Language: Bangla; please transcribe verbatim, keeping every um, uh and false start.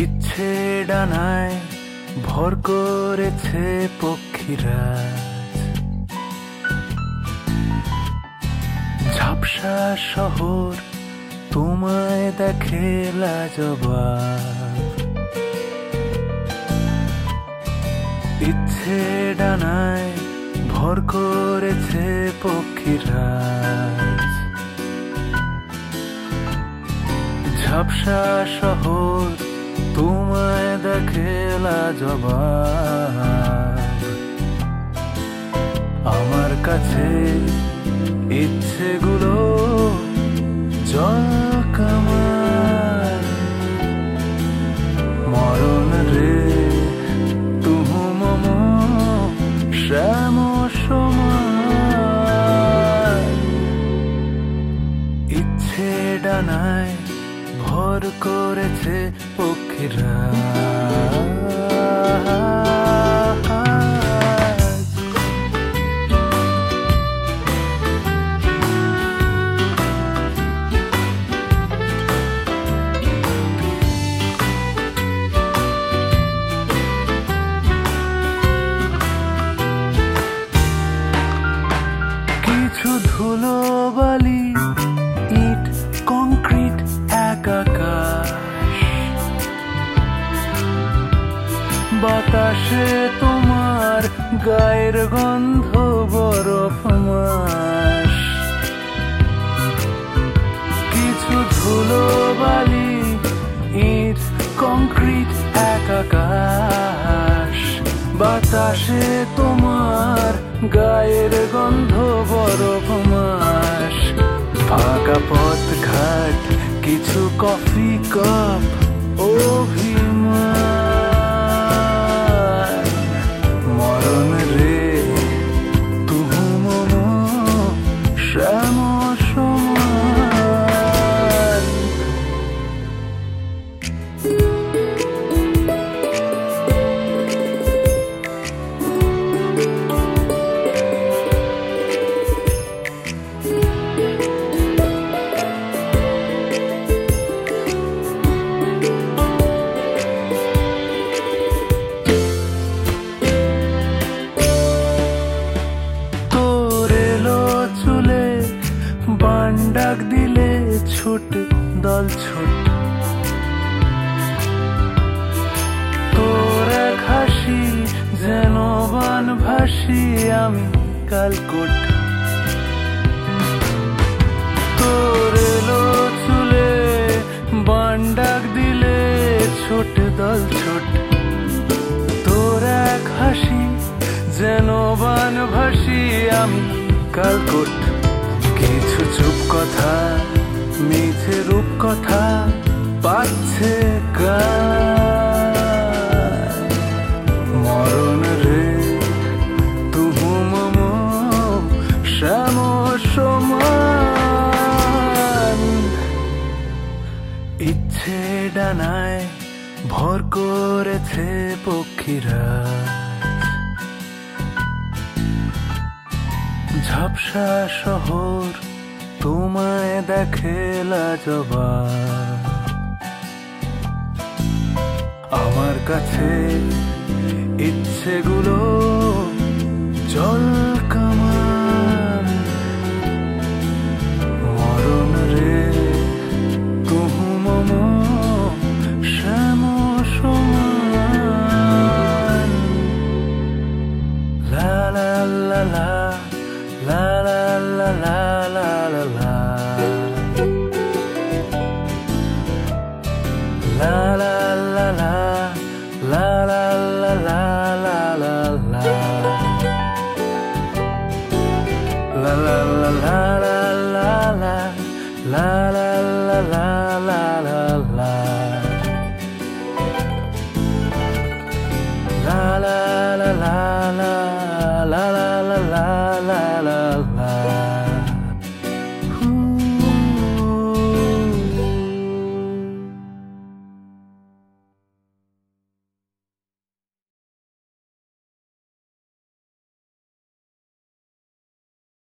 ইচ্ছে ডানায় ভর করেছে পক্ষীরা, ঝাপসা শহর তোমায় দেখে লাজবাব। ইচ্ছে ডানায় ভর করেছে পক্ষীরা, ঝাপসা শহর তোমায় দেখে লাজবাব। আমার কাছে ইচ্ছেগুলো জল কামান, মরণ রে তুহু মম শ্যাম সমান। ইচ্ছে ডানায় ভর করেছে পক্ষীরা, কিছু ধুলো বালি ইট কংক্রিট একাকাশ, বাতাসে তোমার গায়ের গন্ধ বরফ মাস। কিছু ধুলো বালি ইট কংক্রিট একাকাশ, বাতাসে তোমার গায়ের গন্ধ বরফ মাস। ফাঁকা পথ ঘাট কিছু কফি কাপ অভিমান, মরণ রে তুহু মম শ্যাম সমান। ডাক দিলে ছোট দল ছোট, তোর এক হাসি যেন বান ভাসি আমি কালকোট। তোর এলো চুলে বান ডাক দিলে ছোট দল ছোট, তোর এক হাসি যেন বান ভাসি আমি কালকোট। কিছু চুপ কথা মিছে রূপ কথা পাচ্ছে কান, মরণ রে তুহু মম শ্যাম সমান। ইচ্ছে ডানায় ভর করেছে পক্ষীরা, ঝাপসা শহর তোমায় দেখে লাজবাব। আমার কাছে ইচ্ছেগুলো জল কামান, মরণ রে তুহু মম শ্যাম সমান। লা লা লা লা La la la la la la la La la la la La la la la la la la La la la la la la La la la la